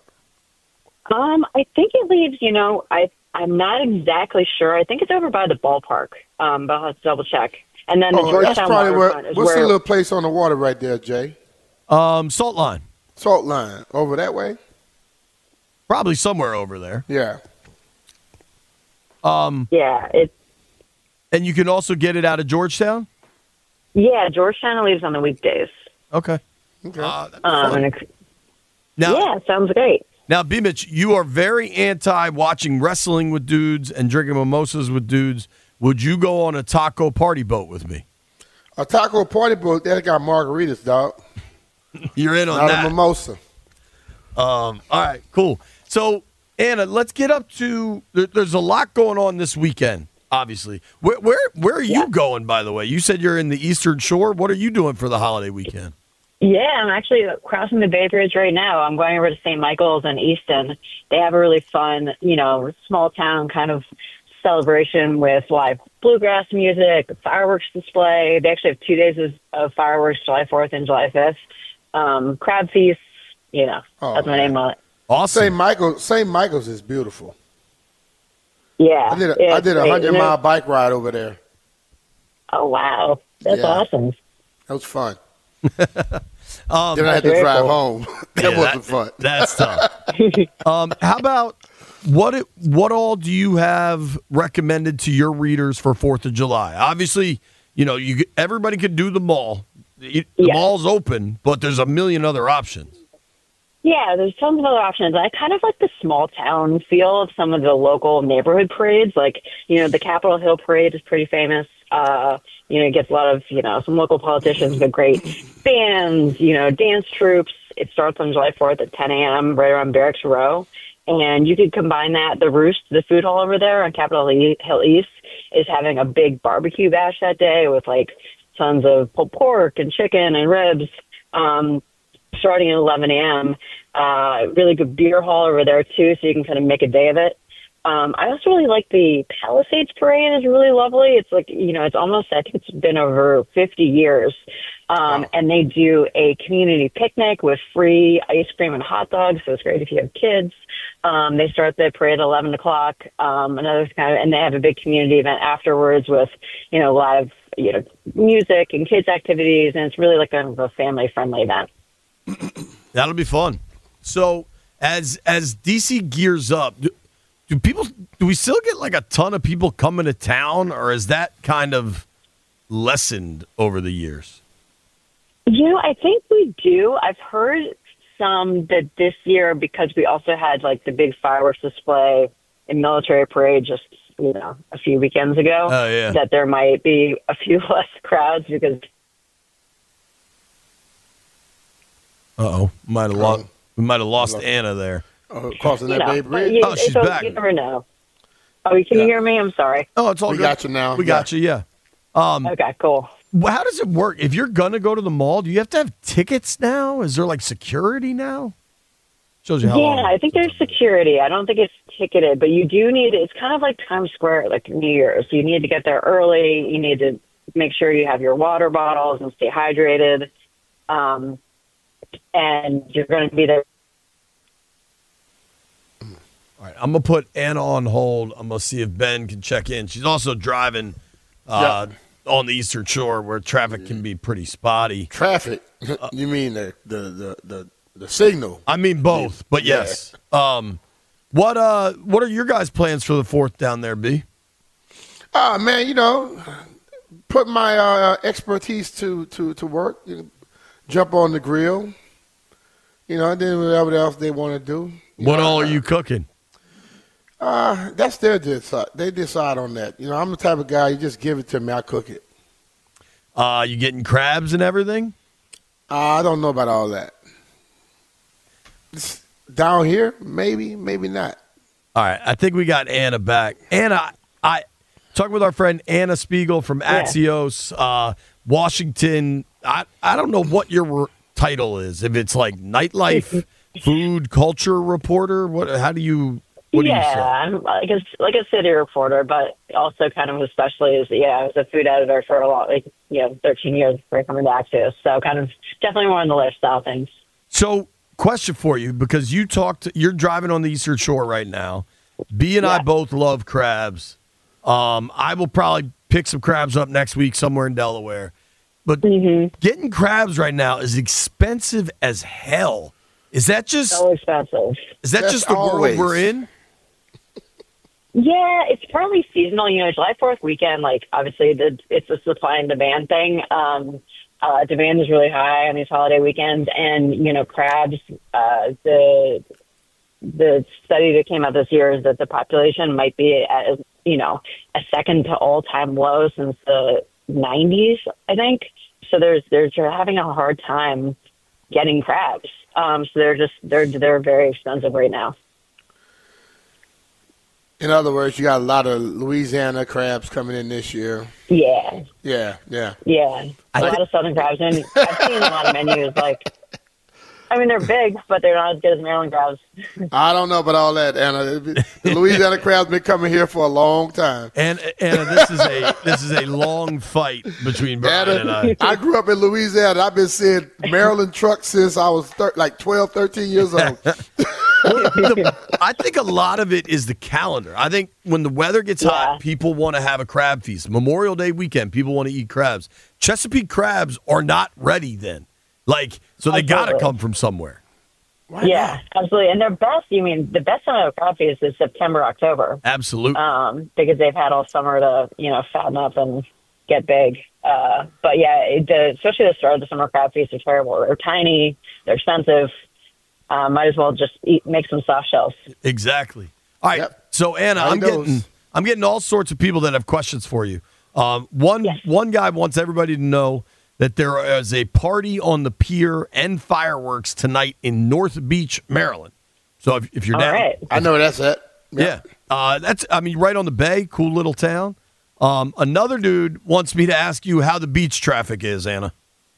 Speaker 9: Um, I think it leaves. You know, I I'm not exactly sure. I think it's over by the ballpark. Um, but I'll have to double check. And then the
Speaker 5: Oh,
Speaker 9: Georgetown
Speaker 5: that's probably where.
Speaker 9: waterfront is
Speaker 5: What's
Speaker 9: where
Speaker 5: the little place on the water right there, Jay?
Speaker 4: um, Salt Line,
Speaker 5: Salt Line over that way.
Speaker 4: probably somewhere over there.
Speaker 5: Yeah.
Speaker 4: Um,
Speaker 9: yeah, it's
Speaker 4: and you can also get it out of Georgetown.
Speaker 9: yeah. Georgetown leaves on the weekdays.
Speaker 4: Okay.
Speaker 5: Okay.
Speaker 4: Uh, that'd be
Speaker 9: Um,
Speaker 4: fun.
Speaker 9: and it's,
Speaker 4: now,
Speaker 9: yeah, sounds great.
Speaker 4: now, B. Mitch, you are very anti watching wrestling with dudes and drinking mimosas with dudes. Would you go on a taco party boat with me?
Speaker 5: A taco party boat that got margaritas, dog.
Speaker 4: You're in on
Speaker 5: Not
Speaker 4: that.
Speaker 5: a mimosa.
Speaker 4: Um, all right, cool. So, Anna, let's get up to. There, there's a lot going on this weekend. Obviously, where where where are you
Speaker 9: Yeah.
Speaker 4: going? By the way, you said you're in the Eastern Shore. What are you doing for the holiday weekend?
Speaker 9: Yeah, I'm actually crossing the Bay Bridge right now. I'm going over to Saint Michael's and Easton. They have a really fun, you know, small town kind of celebration with live bluegrass music, fireworks display. They actually have two days of, of fireworks, July fourth and July fifth. Um, crab feasts, you know,
Speaker 5: Oh,
Speaker 9: that's my
Speaker 5: man.
Speaker 9: name on it.
Speaker 4: Awesome.
Speaker 5: Saint Michael, Saint Michael's is beautiful.
Speaker 9: Yeah.
Speaker 5: I did a,
Speaker 9: yeah,
Speaker 5: I did a
Speaker 9: it's great.
Speaker 5: hundred
Speaker 9: And
Speaker 5: mile
Speaker 9: then-
Speaker 5: bike ride over there.
Speaker 9: Oh, wow. That's
Speaker 5: Yeah.
Speaker 9: awesome.
Speaker 5: That was fun.
Speaker 4: Um,
Speaker 5: Then I had to
Speaker 9: very
Speaker 5: drive
Speaker 9: cool.
Speaker 5: home. that
Speaker 4: Yeah,
Speaker 5: wasn't fun.
Speaker 4: That's tough. um, how about what? It, what all do you have recommended to your readers for Fourth of July? Obviously, you know, you everybody could do the mall. The the
Speaker 9: Yeah.
Speaker 4: mall's open, but there's a million other options.
Speaker 9: Yeah, there's tons of other options. I kind of like the small town feel of some of the local neighborhood parades. Like, you know, the Capitol Hill Parade is pretty famous. Uh, you know, it gets a lot of, you know, some local politicians, but great bands, you know, dance troops. It starts on July fourth at ten a.m. right around Barracks Row. And you could combine that. The Roost, the food hall over there on Capitol Hill East, is having a big barbecue bash that day with, like, tons of pulled pork and chicken and ribs. Um, starting at eleven a.m. Uh, really good beer hall over there, too, so you can kind of make a day of it. Um, I also really like the Palisades Parade. Is really lovely. It's like, you know, it's almost, I think it's been over fifty years. Um, and they do a community picnic with free ice cream and hot dogs, so it's great if you have kids. Um, they start the parade at eleven o'clock. Um, another kind of, and they have a big community event afterwards with, you know, a lot of, you know, music and kids activities, and it's really like kind of a family-friendly event.
Speaker 4: That'll be fun. So as as D C gears up, do, do people do we still get like a ton of people coming to town, or is that kind of lessened over the years?
Speaker 9: You know, I think we do. I've heard some that this year, because we also had like the big fireworks display and military parade just, you know, a few weekends ago,
Speaker 4: Oh, yeah.
Speaker 9: that there might be a few less crowds because.
Speaker 4: Uh oh, might have lost. We might have lost Anna there.
Speaker 5: Uh, crossing
Speaker 9: You
Speaker 5: that
Speaker 9: know,
Speaker 5: Bay
Speaker 9: but
Speaker 5: Bridge.
Speaker 9: you,
Speaker 4: Oh, she's
Speaker 9: so
Speaker 4: back.
Speaker 9: You never know. Oh, can you
Speaker 5: Yeah.
Speaker 9: hear me? I'm sorry.
Speaker 4: Oh, it's all
Speaker 5: We
Speaker 4: good.
Speaker 5: got you now.
Speaker 4: We got you. Yeah. Um,
Speaker 9: Okay, cool.
Speaker 4: Well, how does it work? If you're gonna go to the mall, do you have to have tickets now? Is there like security now? Shows you how
Speaker 9: Yeah,
Speaker 4: long.
Speaker 9: I think there's security. I don't think it's ticketed, but you do need, it's kind of like Times Square, like New Year's. You need to get there early. You need to make sure you have your water bottles and stay hydrated. Um, and you're going to be there.
Speaker 4: All right, I'm gonna put Anna on hold. I'm gonna see if Ben can check in. She's also driving uh, on the Eastern Shore, where traffic can be pretty spotty.
Speaker 5: Traffic. You mean the the the the, the signal?
Speaker 4: I mean both, but
Speaker 5: Yeah.
Speaker 4: yes. Um, what uh, what are your guys' plans for the fourth down there, B?
Speaker 5: Ah, man, you know, put my uh, expertise to, to, to work. You know, jump on the grill. You know, and then whatever else they want to do. You
Speaker 4: What
Speaker 5: know,
Speaker 4: all are
Speaker 5: uh,
Speaker 4: you cooking?
Speaker 5: Uh, that's their decide. They decide on that. You know, I'm the type of guy, you just give it to me, I cook it.
Speaker 4: Uh, you getting crabs and everything?
Speaker 5: Uh, I don't know about all that. It's down here, maybe, maybe not.
Speaker 4: All right, I think we got Anna back. Anna, I talking with our friend Anna Spiegel from Axios, uh, Washington. I I don't know what your title is. If it's like nightlife, food, culture reporter. What? How do you? What do you
Speaker 9: yeah,
Speaker 4: say?
Speaker 9: I'm like a, like a city reporter, but also kind of especially as, yeah, I was a food editor for a lot, like, you know, thirteen years before coming to Axios. So kind of definitely more on the lifestyle things.
Speaker 4: So, question for you, because you talked, you're driving on the Eastern Shore right now. B and I
Speaker 9: Yeah.
Speaker 4: both love crabs. Um, I will probably pick some crabs up next week somewhere in Delaware. But
Speaker 9: Mm-hmm.
Speaker 4: getting crabs right now is expensive as hell. Is that just
Speaker 9: So expensive.
Speaker 4: is that
Speaker 5: That's
Speaker 4: just the
Speaker 5: always.
Speaker 4: world we're in?
Speaker 9: Yeah, it's probably seasonal. You know, July fourth weekend, like, obviously, the, it's a supply and demand thing. Um, uh, demand is really high on these holiday weekends. And, you know, crabs, uh, the the study that came out this year is that the population might be at, you know, a second to all-time low since the nineties, I think. So there's there's they're having a hard time getting crabs. Um, so they're just they're they're very expensive right now.
Speaker 5: In other words, you got a lot of Louisiana crabs coming in this year.
Speaker 9: Yeah,
Speaker 5: Yeah, yeah.
Speaker 9: yeah, a
Speaker 4: I
Speaker 9: lot
Speaker 4: thi-
Speaker 9: of southern crabs, and I've seen a lot of menus like I mean, they're big, but they're not as good as Maryland crabs.
Speaker 5: I don't know about all that, Anna. The Louisiana crab's been coming here for a long time.
Speaker 4: And Anna, this is a this is a long fight between Brian
Speaker 5: Anna,
Speaker 4: and I.
Speaker 5: I grew up in Louisiana. I've been seeing Maryland trucks since I was thir- like twelve, thirteen years old.
Speaker 4: The, I think a lot of it is the calendar. I think when the weather gets
Speaker 9: Yeah.
Speaker 4: hot, people want to have a crab feast. Memorial Day weekend, people want to eat crabs. Chesapeake crabs are not ready then. Like, so they got to
Speaker 9: Absolutely.
Speaker 4: come from somewhere.
Speaker 5: Why
Speaker 9: Yeah, absolutely. And they're best. You mean the best time of crab feast is September, October,
Speaker 4: Absolutely.
Speaker 9: um, because they've had all summer to you know fatten up and get big. Uh, but yeah, it, the, especially the start of the summer crab feast are terrible. They're tiny. They're expensive. Uh, might as well just eat, make some soft shells.
Speaker 4: Exactly. All right.
Speaker 5: Yep.
Speaker 4: So Anna,
Speaker 5: I
Speaker 4: I'm
Speaker 5: knows.
Speaker 4: getting I'm getting all sorts of people that have questions for you. Um, one
Speaker 9: Yes.
Speaker 4: one guy wants everybody to know that there is a party on the pier and fireworks tonight in North Beach, Maryland. So if, if you're
Speaker 9: All
Speaker 4: down,
Speaker 9: right.
Speaker 5: I know where that's at.
Speaker 4: yeah, uh, that's I mean right on the bay, cool little town. Um, another dude wants me to ask you how the beach traffic is, Anna.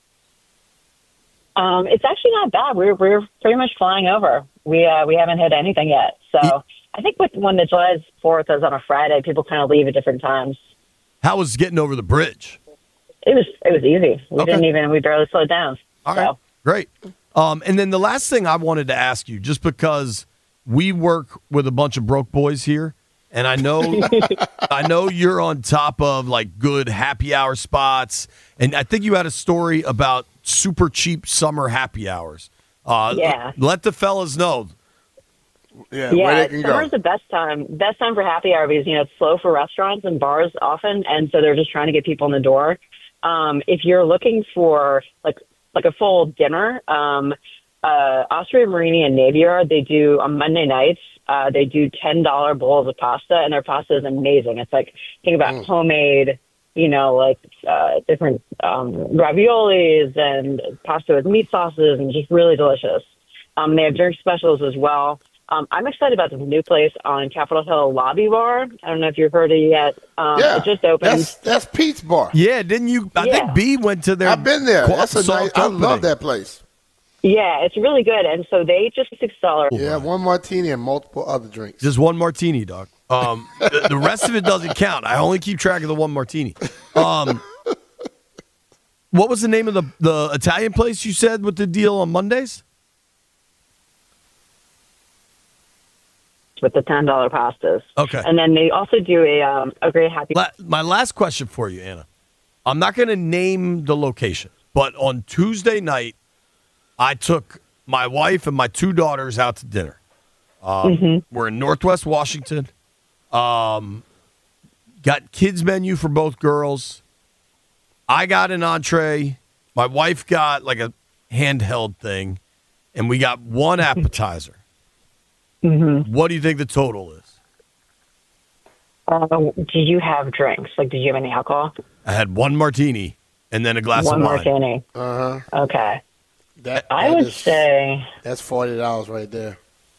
Speaker 9: Um, it's actually not bad. We're we're pretty much flying over. We uh, we haven't hit anything yet. So I think with when the July fourth is on a Friday, people kind of leave at different times.
Speaker 4: How was getting over the bridge?
Speaker 9: It was it was easy. We
Speaker 4: Okay.
Speaker 9: didn't even we barely slowed down.
Speaker 4: All
Speaker 9: so.
Speaker 4: right, great. Um, and then the last thing I wanted to ask you, just because we work with a bunch of broke boys here, and I know I know you're on top of like good happy hour spots, and I think you had a story about super cheap summer happy hours. Uh,
Speaker 9: Yeah.
Speaker 4: Let the fellas know.
Speaker 5: Yeah,
Speaker 9: Yeah,
Speaker 5: where they can
Speaker 9: summer's
Speaker 5: go.
Speaker 9: the best time. Best time for happy hour because you know it's slow for restaurants and bars often, and so they're just trying to get people in the door. Um, if you're looking for like like a full dinner, um, uh, Osteria Marini and Navy Yard, they do on Monday nights. Uh, they do ten dollar bowls of pasta, and their pasta is amazing. It's like think about
Speaker 5: Mm.
Speaker 9: homemade, you know, like uh, different um, raviolis and pasta with meat sauces, and just really delicious. Um, they have drink specials as well. Um, I'm excited about this new place on Capitol Hill Lobby Bar. I don't know if you've heard of it yet. Um,
Speaker 5: Yeah,
Speaker 9: it just opened.
Speaker 5: That's that's Pete's Bar.
Speaker 4: Yeah, didn't you? I
Speaker 9: Yeah.
Speaker 4: think B went to their.
Speaker 5: I've been there.
Speaker 4: co-
Speaker 5: That's a
Speaker 4: soft
Speaker 5: nice. I
Speaker 4: opening.
Speaker 5: love that place.
Speaker 9: Yeah, it's really good. And so they just accelerate.
Speaker 5: Yeah, one martini and multiple other drinks.
Speaker 4: Just one martini, dog. Um, the, the rest of it doesn't count. I only keep track of the one martini. Um, what was the name of the, the Italian place you said with the deal on Mondays?
Speaker 9: With the ten dollar pastas.
Speaker 4: Okay.
Speaker 9: And then they also do a um, a great happy.
Speaker 4: La- my last question for you, Anna. I'm not going to name the location, but on Tuesday night, I took my wife and my two daughters out to dinner. Um,
Speaker 9: Mm-hmm.
Speaker 4: We're in Northwest Washington. Um, got kids menu for both girls. I got an entree. My wife got like a handheld thing, and we got one appetizer.
Speaker 9: Mm-hmm.
Speaker 4: What do you think the total is?
Speaker 9: Uh, did you have drinks? Like, did you have any alcohol?
Speaker 4: I had one martini and then a glass
Speaker 9: One
Speaker 4: of wine.
Speaker 9: martini.
Speaker 5: Uh huh.
Speaker 9: Okay.
Speaker 5: That,
Speaker 9: I
Speaker 5: that
Speaker 9: would
Speaker 5: is-
Speaker 9: say.
Speaker 5: that's forty dollars right there.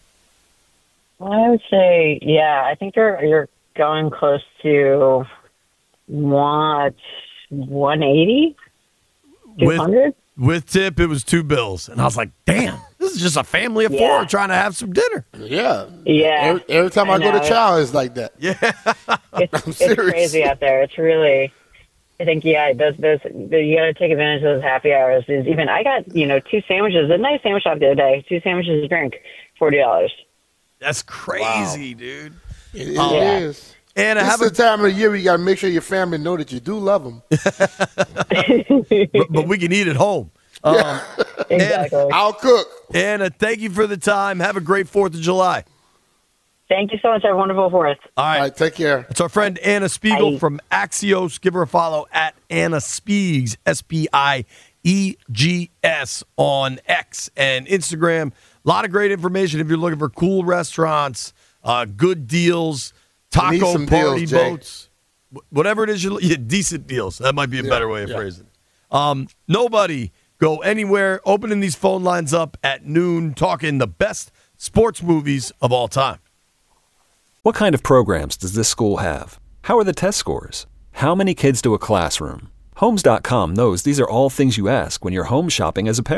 Speaker 9: I would say, yeah. I think you're you're going close to what one eighty, two
Speaker 4: With
Speaker 9: hundred.
Speaker 4: with tip, it was two bills, and I was like, "Damn, this is just a family of four
Speaker 9: Yeah.
Speaker 4: trying to have some dinner."
Speaker 5: Yeah.
Speaker 9: Yeah.
Speaker 5: Every, every time I,
Speaker 9: I
Speaker 5: go to
Speaker 9: know.
Speaker 5: chow, it's like that.
Speaker 4: Yeah,
Speaker 9: It's, it's
Speaker 5: serious.
Speaker 9: crazy out there. It's really. I think yeah, those those you got to take advantage of those happy hours. Is even I got you know two sandwiches, a nice sandwich shop the other day, two sandwiches, a drink, forty dollars.
Speaker 4: that's crazy, dude.
Speaker 5: It, it
Speaker 4: Oh.
Speaker 9: Yeah.
Speaker 5: is.
Speaker 4: And I
Speaker 5: This
Speaker 4: have
Speaker 5: is
Speaker 4: a,
Speaker 5: the time of the year where you got to make sure your family know that you do love them.
Speaker 4: but, but we can eat at home. Um,
Speaker 9: Exactly.
Speaker 5: I'll cook.
Speaker 4: Anna, thank you for the time. Have a great Fourth of July.
Speaker 9: Thank you so much. Have a wonderful Fourth.
Speaker 4: All right.
Speaker 5: All right, take care.
Speaker 4: It's our friend Anna Spiegel
Speaker 9: Bye.
Speaker 4: from Axios. Give her a follow at Anna Spiegs, S P I E G S, on X and Instagram. A lot of great information if you're looking for cool restaurants, uh, good deals,
Speaker 5: need
Speaker 4: taco
Speaker 5: some
Speaker 4: party
Speaker 5: deals, Jay.
Speaker 4: boats, wh- whatever it is. You're, yeah, decent deals. That might be a better way of
Speaker 5: yeah.
Speaker 4: phrasing it. Um, nobody go anywhere. Opening these phone lines up at noon, talking the best sports movies of all time.
Speaker 1: What kind of programs does this school have? How are the test scores? How many kids do a classroom? Homes dot com knows these are all things you ask when you're home shopping as a parent.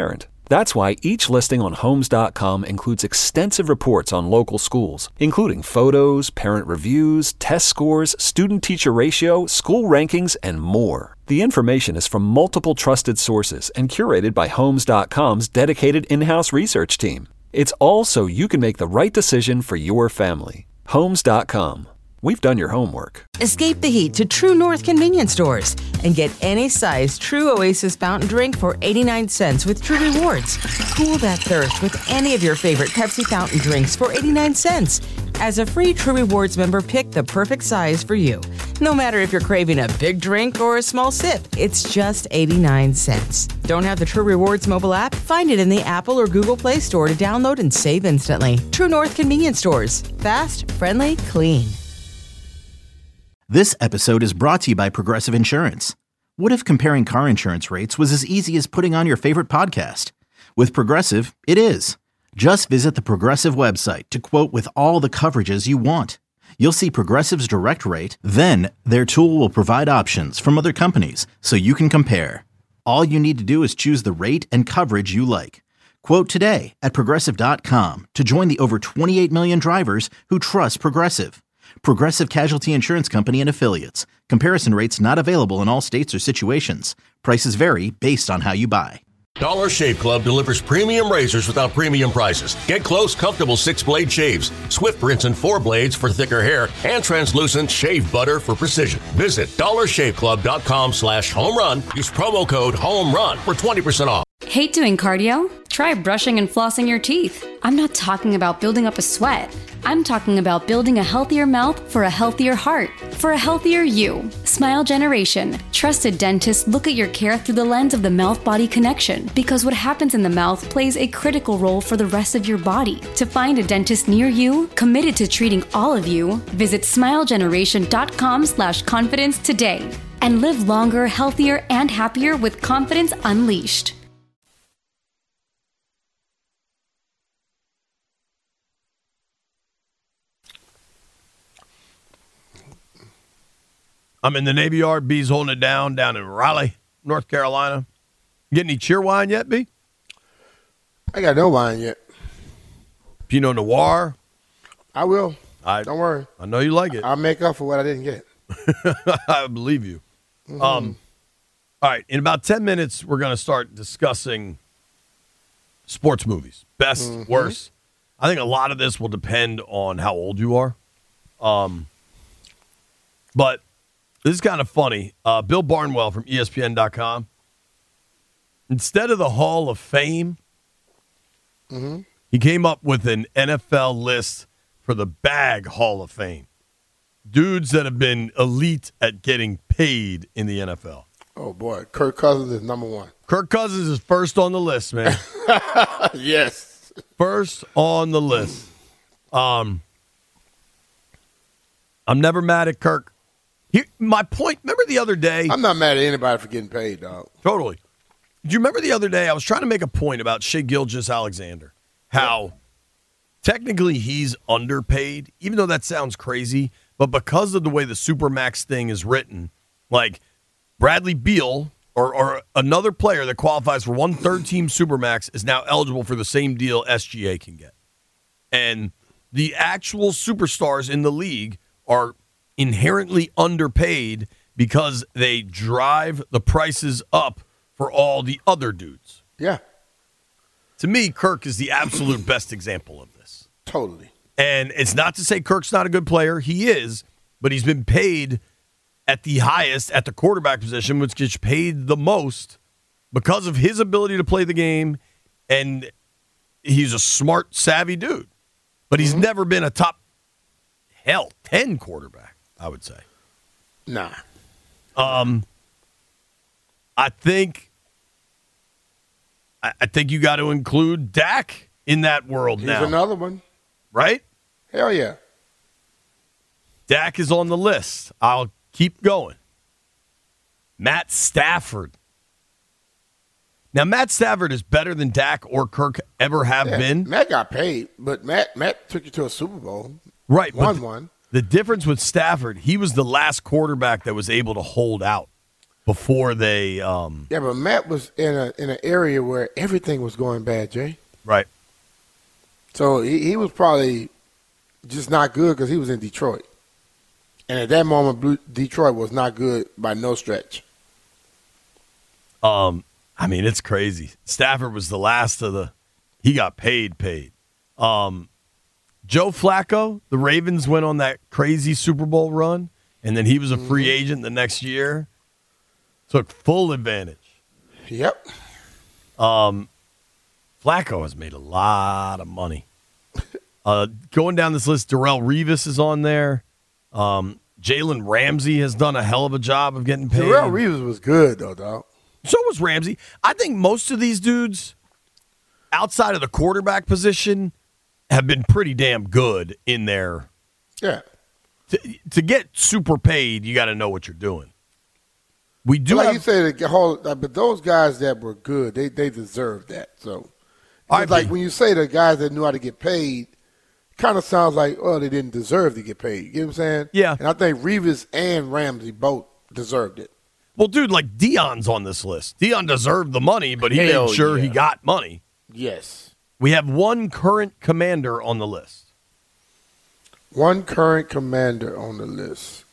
Speaker 1: That's why each listing on Homes dot com includes extensive reports on local schools, including photos, parent reviews, test scores, student-teacher ratio, school rankings, and more. The information is from multiple trusted sources and curated by Homes dot com's dedicated in-house research team. It's all so you can make the right decision for your family. Homes dot com. We've done your homework.
Speaker 2: Escape the heat to True North convenience stores and get any size True Oasis fountain drink for eighty-nine cents with True Rewards. Cool that thirst with any of your favorite Pepsi fountain drinks for eighty-nine cents. As a free True Rewards member, pick the perfect size for you. No matter if you're craving a big drink or a small sip, it's just eighty-nine cents. Don't have the True Rewards mobile app? Find it in the Apple or Google Play Store to download and save instantly. True North convenience stores. Fast, friendly, clean.
Speaker 3: This episode is brought to you by Progressive Insurance. What if comparing car insurance rates was as easy as putting on your favorite podcast? With Progressive, it is. Just visit the Progressive website to quote with all the coverages you want. You'll see Progressive's direct rate, then their tool will provide options from other companies so you can compare. All you need to do is choose the rate and coverage you like. Quote today at Progressive dot com to join the over twenty-eight million drivers who trust Progressive. Progressive Casualty Insurance Company and Affiliates. Comparison rates not available in all states or situations. Prices vary based on how you buy.
Speaker 7: Dollar Shave Club delivers premium razors without premium prices. Get close, comfortable six-blade shaves, Swift rinse and four blades for thicker hair, and translucent shave butter for precision. Visit dollar shave club dot com slash home run. Use promo code HOMERUN for twenty percent off.
Speaker 8: Hate doing cardio? Try brushing and flossing your teeth. I'm not talking about building up a sweat. I'm talking about building a healthier mouth for a healthier heart, for a healthier you. Smile Generation. Trusted dentists look at your care through the lens of the mouth-body connection, because what happens in the mouth plays a critical role for the rest of your body. To find a dentist near you, committed to treating all of you, visit smile generation dot com slash confidence today and live longer, healthier, and happier with confidence unleashed.
Speaker 4: I'm in the Navy Yard. B's holding it down down in Raleigh, North Carolina. Get any cheer wine yet, B?
Speaker 5: I got no wine yet.
Speaker 4: Pinot Noir.
Speaker 5: I will.
Speaker 4: I,
Speaker 5: Don't worry.
Speaker 4: I know you like it.
Speaker 5: I'll make up for what I didn't get.
Speaker 4: I believe you.
Speaker 5: Mm-hmm.
Speaker 4: Um, all right. In about ten minutes, we're going to start discussing sports movies. Best,
Speaker 5: mm-hmm.
Speaker 4: worst. I think a lot of this will depend on how old you are. Um, but this is kind of funny. Uh, Bill Barnwell from E S P N dot com. Instead of the Hall of Fame,
Speaker 5: mm-hmm.
Speaker 4: he came up with an N F L list for the Bag Hall of Fame. Dudes that have been elite at getting paid in the N F L.
Speaker 5: Oh, boy. Kirk Cousins is number one.
Speaker 4: Kirk Cousins is first on the list, man.
Speaker 5: Yes.
Speaker 4: First on the list. Um, I'm never mad at Kirk. Here, my point, remember the other day?
Speaker 5: I'm not mad at anybody for getting paid, dog.
Speaker 4: Totally. Do you remember the other day I was trying to make a point about Shai Gilgeous-Alexander? How yep. technically he's underpaid, even though that sounds crazy, but because of the way the Supermax thing is written, like Bradley Beal or, or another player that qualifies for one third-team Supermax is now eligible for the same deal S G A can get. And the actual superstars in the league are inherently underpaid because they drive the prices up for all the other dudes.
Speaker 5: Yeah.
Speaker 4: To me, Kirk is the absolute best example of this.
Speaker 5: Totally.
Speaker 4: And it's not to say Kirk's not a good player. He is, but he's been paid at the highest at the quarterback position, which gets paid the most because of his ability to play the game, and he's a smart, savvy dude. But he's mm-hmm. never been a top, hell, ten quarterback, I would say.
Speaker 5: Nah.
Speaker 4: Um, I think I, I think you got to include Dak in that world
Speaker 5: He's
Speaker 4: now.
Speaker 5: He's another one.
Speaker 4: Right?
Speaker 5: Hell yeah.
Speaker 4: Dak is on the list. I'll keep going. Matt Stafford. Now, Matt Stafford is better than Dak or Kirk ever have
Speaker 5: yeah,
Speaker 4: been.
Speaker 5: Matt got paid, but Matt Matt took you to a Super Bowl.
Speaker 4: Right.
Speaker 5: Won
Speaker 4: but
Speaker 5: one.
Speaker 4: The difference with Stafford, he was the last quarterback that was able to hold out. before they. Um,
Speaker 5: yeah, but Matt was in a in an area where everything was going bad, Jay.
Speaker 4: Right.
Speaker 5: So he, he was probably just not good because he was in Detroit. And at that moment, Blue, Detroit was not good by no stretch.
Speaker 4: Um, I mean, it's crazy. Stafford was the last of the – he got paid, paid. Um, Joe Flacco, the Ravens went on that crazy Super Bowl run, and then he was a free mm-hmm. agent the next year. Took full advantage.
Speaker 5: Yep.
Speaker 4: Um. Flacco has made a lot of money. Uh, going down this list, Darrelle Revis is on there. Um, Jalen Ramsey has done a hell of a job of getting paid.
Speaker 5: Darrelle Revis was good, though, dog.
Speaker 4: So was Ramsey. I think most of these dudes, outside of the quarterback position, have been pretty damn good in there.
Speaker 5: Yeah.
Speaker 4: To, to get super paid, you got to know what you're doing. We do
Speaker 5: like
Speaker 4: have,
Speaker 5: you say, the whole, but those guys that were good, they they deserve that. So. It's like when you say the guys that knew how to get paid, it kind of sounds like, oh, they didn't deserve to get paid. You know what I'm saying?
Speaker 4: Yeah.
Speaker 5: And I think Revis and Ramsey both deserved it.
Speaker 4: Well, dude, like Deion's on this list. Deion deserved the money, but he
Speaker 5: Hell
Speaker 4: made sure
Speaker 5: yeah.
Speaker 4: he got money.
Speaker 5: Yes.
Speaker 4: We have one current commander on the list.
Speaker 5: One current commander on the list.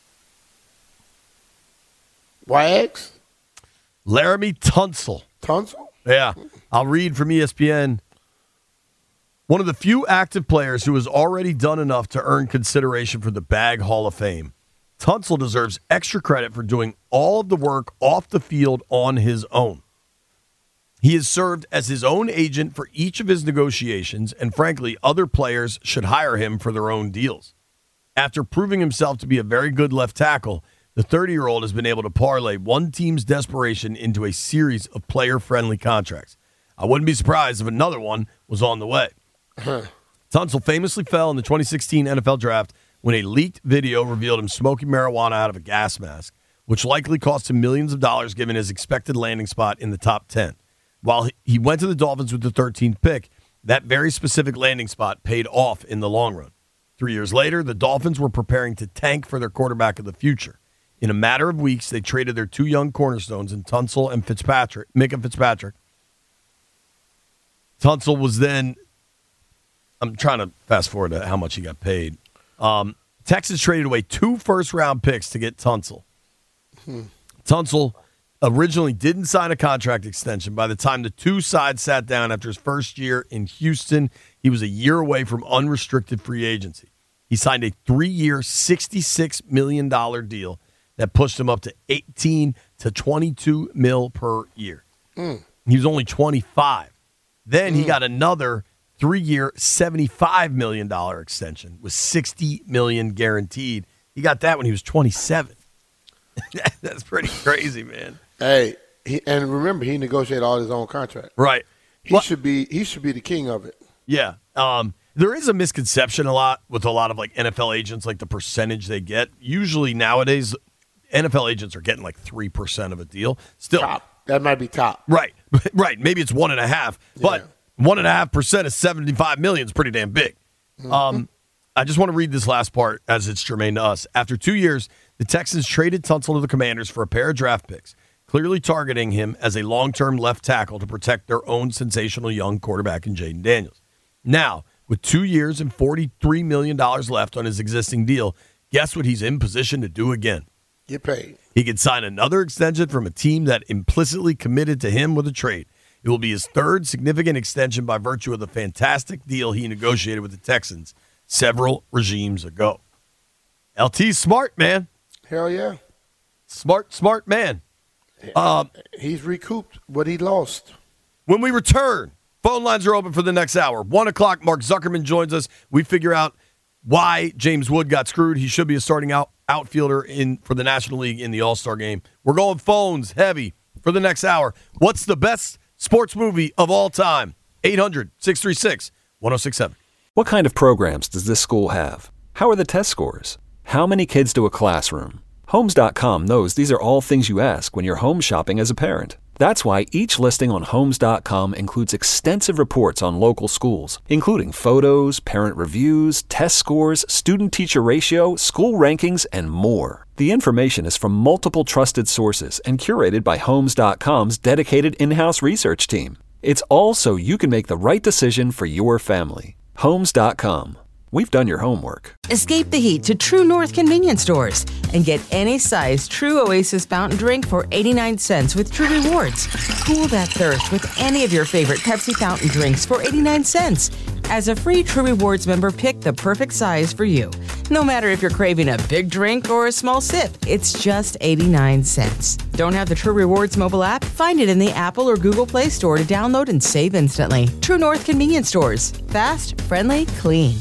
Speaker 5: Wags?
Speaker 4: Laramie Tunsil.
Speaker 5: Tunsil?
Speaker 4: Yeah. I'll read from E S P N. One of the few active players who has already done enough to earn consideration for the Bag Hall of Fame. Tunsil deserves extra credit for doing all of the work off the field on his own. He has served as his own agent for each of his negotiations, and frankly, other players should hire him for their own deals. After proving himself to be a very good left tackle, the thirty-year-old has been able to parlay one team's desperation into a series of player-friendly contracts. I wouldn't be surprised if another one was on the way. Tunsil famously fell in the twenty sixteen N F L Draft when a leaked video revealed him smoking marijuana out of a gas mask, which likely cost him millions of dollars given his expected landing spot in the top ten. While he went to the Dolphins with the thirteenth pick, that very specific landing spot paid off in the long run. Three years later, the Dolphins were preparing to tank for their quarterback of the future. In a matter of weeks, they traded their two young cornerstones in Tunsil and Fitzpatrick, Micah Fitzpatrick. Tunsil was then, I'm trying to fast forward to how much he got paid. Um, Texas traded away two first-round picks to get Tunsil. Hmm. Tunsil originally didn't sign a contract extension. By the time the two sides sat down after his first year in Houston, he was a year away from unrestricted free agency. He signed a three-year, sixty-six million dollars deal that pushed him up to eighteen to twenty-two mil per year. Mm. He was only twenty-five. Then mm. he got another three-year, seventy-five million dollars extension with sixty million dollars guaranteed. He got that when he was twenty-seven. That's pretty crazy, man.
Speaker 5: Hey, he, and remember, he negotiated all his own contract.
Speaker 4: Right.
Speaker 5: He well, should be he should be the king of it.
Speaker 4: Yeah. Um, there is a misconception a lot with a lot of like N F L agents, like the percentage they get. Usually nowadays, N F L agents are getting like three percent of a deal. Still,
Speaker 5: top. That might be top.
Speaker 4: Right. Right. Maybe it's one and a half, but yeah. one and a half percent of seventy-five million is pretty damn big. Mm-hmm. Um, I just want to read this last part as it's germane to us. After two years, the Texans traded Tunsil to the Commanders for a pair of draft picks, clearly targeting him as a long-term left tackle to protect their own sensational young quarterback in Jaden Daniels. Now, with two years and forty-three million dollars left on his existing deal, guess what he's in position to do again?
Speaker 5: Get paid.
Speaker 4: He can sign another extension from a team that implicitly committed to him with a trade. It will be his third significant extension by virtue of the fantastic deal he negotiated with the Texans several regimes ago. L T's smart, man.
Speaker 5: Hell yeah.
Speaker 4: Smart, smart man. Um,
Speaker 5: He's recouped what he lost.
Speaker 4: When we return, phone lines are open for the next hour. One o'clock, Mark Zuckerman joins us. We figure out why James Wood got screwed. He should be a starting out outfielder in for the National League in the All-Star game. We're going phones heavy for the next hour. What's the best sports movie of all time? eight hundred, six three six, one oh six seven.
Speaker 1: What kind of programs does this school have? How are the test scores? How many kids do a classroom? Homes dot com knows these are all things you ask when you're home shopping as a parent. That's why each listing on Homes dot com includes extensive reports on local schools, including photos, parent reviews, test scores, student-teacher ratio, school rankings, and more. The information is from multiple trusted sources and curated by Homes dot com's dedicated in-house research team. It's all so you can make the right decision for your family. Homes dot com. We've done your homework.
Speaker 2: Escape the heat to True North convenience stores and get any size True Oasis fountain drink for eighty-nine cents with True Rewards. Cool that thirst with any of your favorite Pepsi fountain drinks for eighty-nine cents. As a free True Rewards member, pick the perfect size for you. No matter if you're craving a big drink or a small sip, it's just eighty-nine cents. Don't have the True Rewards mobile app? Find it in the Apple or Google Play Store to download and save instantly. True North convenience stores. Fast, friendly, clean.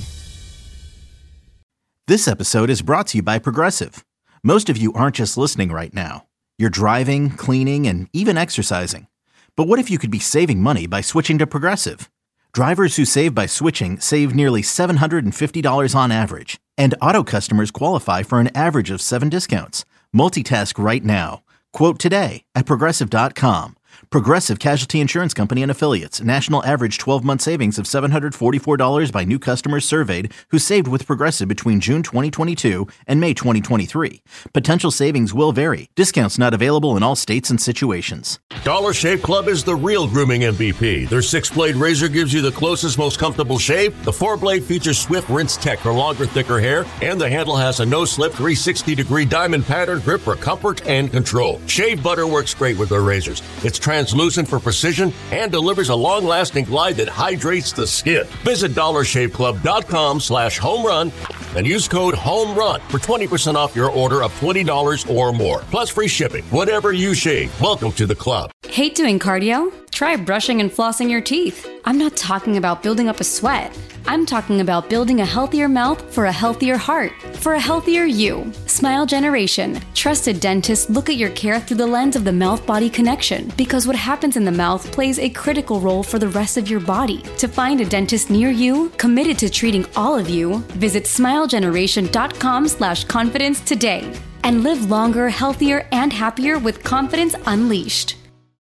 Speaker 3: This episode is brought to you by Progressive. Most of you aren't just listening right now. You're driving, cleaning, and even exercising. But what if you could be saving money by switching to Progressive? Drivers who save by switching save nearly seven hundred fifty dollars on average. And auto customers qualify for an average of seven discounts. Multitask right now. Quote today at Progressive dot com. Progressive Casualty Insurance Company and Affiliates. National average twelve-month savings of seven hundred forty-four dollars by new customers surveyed who saved with Progressive between June twenty twenty-two and May twenty twenty-three. Potential savings will vary. Discounts not available in all states and situations.
Speaker 7: Dollar Shave Club is the real grooming M V P. Their six-blade razor gives you the closest, most comfortable shave. The four-blade features Swift Rinse Tech for longer, thicker hair. And the handle has a no-slip three hundred sixty degree diamond pattern grip for comfort and control. Shave butter works great with their razors. It's translucent for precision and delivers a long-lasting glide that hydrates the skin. Visit dollar shave club dot com slash home run and use code HOMERUN for twenty percent off your order of twenty dollars or more. Plus free shipping. Whatever you shave, welcome to the club.
Speaker 8: Hate doing cardio? Try brushing and flossing your teeth. I'm not talking about building up a sweat. I'm talking about building a healthier mouth for a healthier heart, for a healthier you. Smile Generation. Trusted dentists look at your care through the lens of the mouth-body connection, because what happens in the mouth plays a critical role for the rest of your body. To find a dentist near you, committed to treating all of you, visit smile generation dot com slash confidence today and live longer, healthier, and happier with confidence unleashed.